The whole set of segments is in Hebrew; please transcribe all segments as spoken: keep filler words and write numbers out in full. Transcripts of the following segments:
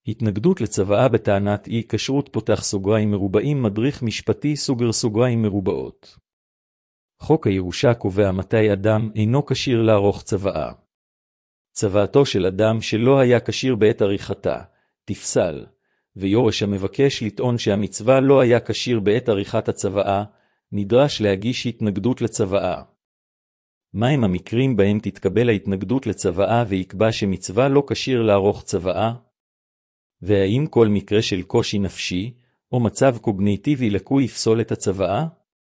התנגדות לצוואה בטענת אי כשרות פותח סוגריים מרובעים מדריך משפטי סוגר סוגריים מרובעות. חוק הירושה קובע מתי אדם אינו כשיר לערוך צוואה. צוואתו של אדם שלא היה כשיר בעת עריכתה, תפסל, ויורש המבקש לטעון שהמצווה לא היה כשיר בעת עריכת הצוואה, נדרש להגיש התנגדות לצוואה. מהם המקרים בהם תתקבל ההתנגדות לצוואה ויקבע שמצווה לא כשיר לערוך צוואה? והאם כל מקרה של קושי נפשי, או מצב קוגניטיבי לקוי יפסול את הצוואה?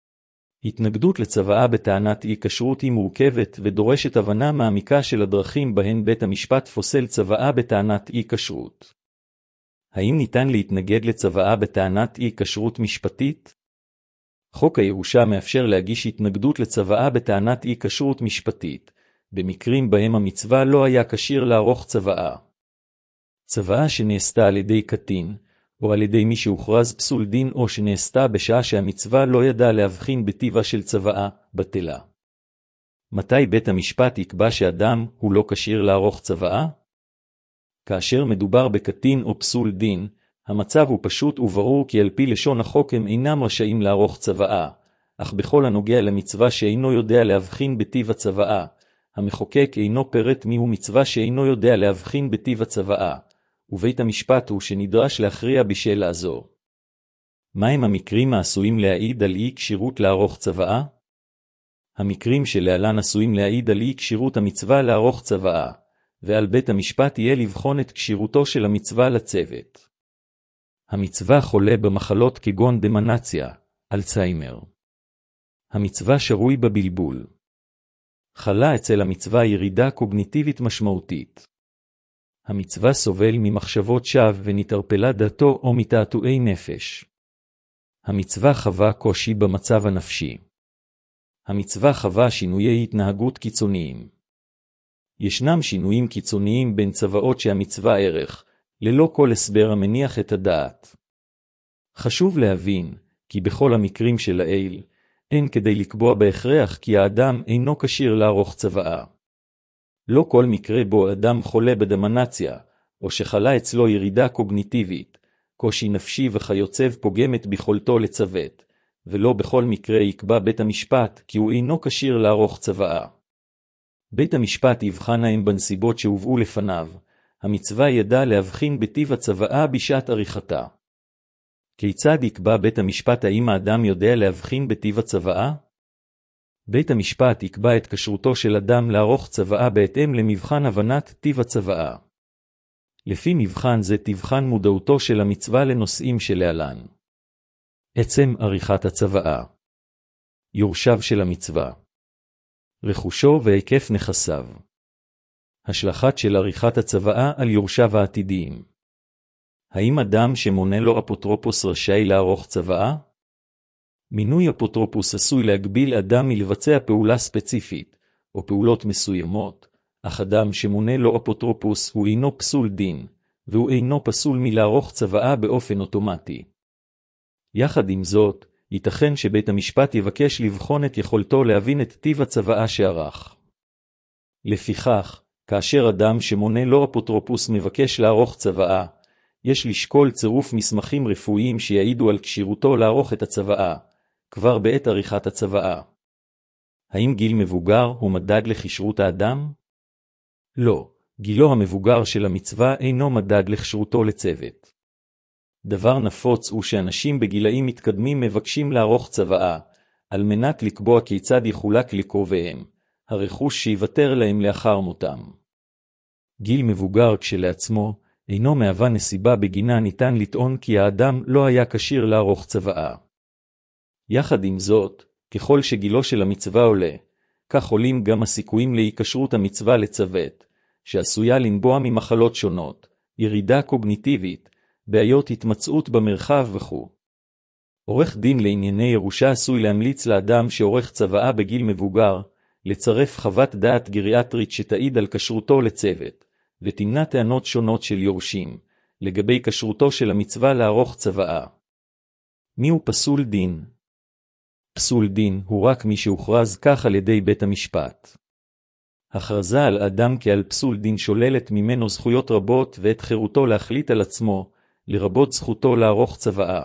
התנגדות לצוואה בטענת אי כשרות היא מורכבת ודורשת הבנה מעמיקה של הדרכים בהן בית המשפט פוסל צוואה בטענת אי כשרות. האם ניתן להתנגד לצוואה בטענת אי כשרות משפטית? חוק הירושה מאפשר להגיש התנגדות לצוואה בטענת אי כשרות משפטית, במקרים בהם המצווה לא היה כשיר לערוך צוואה. צוואה שנעשתה על ידי קטין, או על ידי מי שהוכרז פסול דין או שנעשתה בשעה שהמצווה לא ידע להבחין בטיבה של צוואה, בטלה. מתי בית המשפט יקבע שאדם הוא לא כשיר לערוך צוואה? כאשר מדובר בקטין או פסול דין, המצב הוא פשוט וברור כי על פי לשון החוק הם אינם רשאים לערוך צוואה, אך בכל הנוגע למצווה שאינו יודע להבחין בטיב הצוואה, המחוקק אינו פרט מיהו מצווה שאינו יודע להבחין בטיב הצוואה, ובית המשפט הוא שנדרש להכריע בשאלה זו. מהם המקרים העשויים להעיד על אי כשירות לערוך צוואה? המקרים שלהלן עשויים להעיד על אי כשירות המצווה לערוך צוואה, ועל בית המשפט יהיה לבחון את כשירותו של המצווה לצוות. המצווה חולה במחלות כגון דמנציה, אלצהיימר. המצווה שרוי בבלבול. חלה אצל המצווה ירידה קוגניטיבית משמעותית. המצווה סובל ממחשבות שווא ונתערפלה דתו או מתעתועי נפש. המצווה חווה קושי במצב הנפשי. המצווה חווה שינויי התנהגות קיצוניים. ישנם שינויים קיצוניים בין צוואות שהמצווה ערך, ללא כל הסבר המניח את הדעת. חשוב להבין, כי בכל המקרים של לעיל, אין כדי לקבוע בהכרח כי האדם אינו כשיר לערוך צוואה. לא כל מקרה בו אדם חולה בדמנציה, או שחלה אצלו ירידה קוגניטיבית, קושי נפשי וכיוצב פוגמת ביכולתו לצוות, ולא בכל מקרה יקבע בית המשפט כי הוא אינו כשיר לערוך צוואה. בית המשפט יבחן האם בנסיבות שהובאו לפניו, המצווה ידע להבחין בטיב הצוואה בשעת עריכתה. כיצד יקבע בית המשפט האם האדם יודע להבחין בטיב הצוואה? בית המשפט יקבע את כשרותו של אדם לערוך צוואה בהתאם למבחן הבנת טיב הצוואה. לפי מבחן זה תבחן מודעותו של המצווה לנושאים שלהלן. עצם עריכת הצוואה. יורשיו של המצווה. רכושו והיקף נכסיו. השלכת של עריכת הצוואה על יורשיו העתידיים. האם אדם שמונה לו אפוטרופוס רשאי לערוך צוואה? מינוי אפוטרופוס עשוי להגביל אדם מלבצע פעולה ספציפית, או פעולות מסוימות, אך אדם שמונה לו אפוטרופוס הוא אינו פסול דין, והוא אינו פסול מלערוך צוואה באופן אוטומטי. יחד עם זאת, ייתכן שבית המשפט יבקש לבחון את יכולתו להבין את טיב הצוואה שערך. לפיכך, כאשר אדם שמונה לו אפוטרופוס מבקש לערוך צוואה, יש לשקול צירוף מסמכים רפואיים שיעידו על כשירותו לערוך את הצוואה, כבר בעת עריכת הצוואה. האם גיל מבוגר הוא מדד לכשירות האדם? לא, גילו המבוגר של המצווה אינו מדד לכשירותו לצוות. דבר נפוץ הוא שאנשים בגילאים מתקדמים מבקשים לערוך צוואה, על מנת לקבוע כיצד יחולק לקרוביהם, הרכוש שיוותר להם לאחר מותם. גיל מבוגר כשלעצמו אינו מהווה נסיבה בגינה ניתן לטעון כי האדם לא היה כשיר לערוך צוואה. יחד עם זאת, ככל שגילו של המצווה עולה, כך עולים גם הסיכויים להיקשרות המצווה לצוות, שעשויה לנבוע ממחלות שונות, ירידה קוגניטיבית, בעיות התמצאות במרחב וכו'. עורך דין לענייני ירושה עשוי להמליץ לאדם שעורך צוואה בגיל מבוגר, לצרף חוות דעת גריאטרית שתעיד על כשרותו לצוות, ותמנע טענות שונות של יורשים, לגבי כשרותו של המצווה לערוך צוואה. מיהו פסול דין? פסול דין הוא רק מי שהוכרז כך על ידי בית המשפט. הכרזה על אדם כעל פסול דין שוללת ממנו זכויות רבות ואת חירותו להחליט על עצמו, לרבות זכותו לערוך צוואה.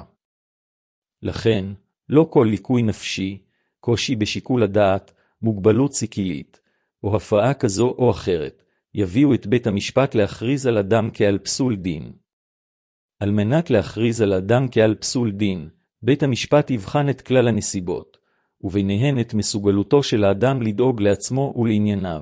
לכן, לא כל ליקוי נפשי, קושי בשיקול הדעת, מוגבלות סיכילית, או הפרעה כזו או אחרת, יביאו את בית המשפט להכריז על אדם כעל פסול דין. על מנת להכריז על אדם כעל פסול דין, בית המשפט יבחן את כלל הנסיבות, וביניהן את מסוגלותו של האדם לדאוג לעצמו ולענייניו.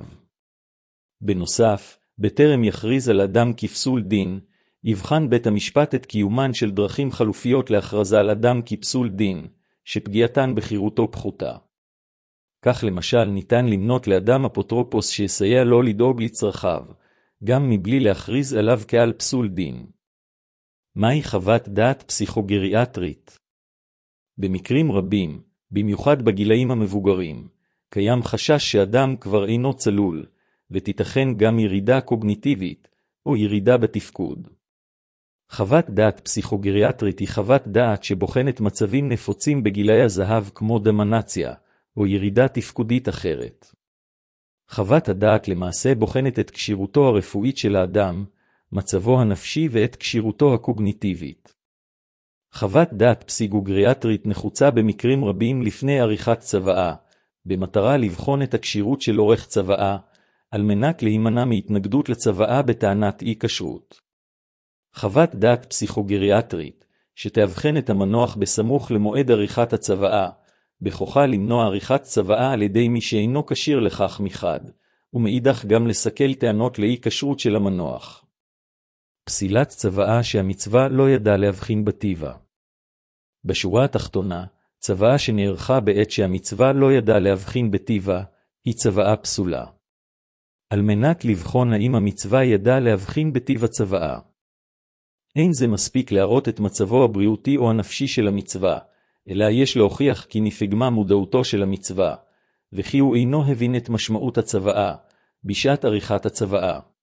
בנוסף, בטרם יכריז על אדם כפסול דין, יבחן בית המשפט את קיומן של דרכים חלופיות להכרזה על אדם כפסול דין, שפגיעתן בחירותו פחותה. כך למשל ניתן למנות לאדם אפוטרופוס שיסייע לו לדאוג לצרכיו, גם מבלי להכריז עליו כעל פסול דין. מהי חוות דעת פסיכוגריאטרית? במקרים רבים, במיוחד בגילאים המבוגרים, קיים חשש שאדם כבר אינו צלול, ותיתכן גם ירידה קוגניטיבית, או ירידה בתפקוד. חוות דעת פסיכוגריאטרית היא חוות דעת שבוחנת מצבים נפוצים בגילאי הזהב כמו דמנציה, או ירידה תפקודית אחרת. חוות הדעת למעשה בוחנת את כשירותו הרפואית של האדם, מצבו הנפשי ואת כשירותו הקוגניטיבית. חוות דעת פסיכוגריאטרית נחוצה במקרים רבים לפני עריכת צוואה, במטרה לבחון את הכשירות של עורך צוואה, על מנת להימנע מהתנגדות לצוואה בטענת אי כשרות. חוות דעת פסיכוגריאטרית, שתאבחן את המנוח בסמוך למועד עריכת הצוואה, בכוחה למנוע עריכת צוואה על ידי מי שאינו כשיר לכך מחד, ומאידך גם לסכל טענות לאי כשרות של המנוח. פסילת צוואה שהמצווה לא ידע להבחין בטיבה. בשורה התחתונה, צוואה שנערכה בעת שהמצווה לא ידע להבחין בטיבה, היא צוואה פסולה. על מנת לבחון האם המצווה ידע להבחין בטיב הצוואה. אין זה מספיק להראות את מצבו הבריאותי או הנפשי של המצווה, אלא יש להוכיח כי נפגמה מודעותו של המצווה, וכי הוא אינו הבין את משמעות הצוואה, בשעת עריכת הצוואה.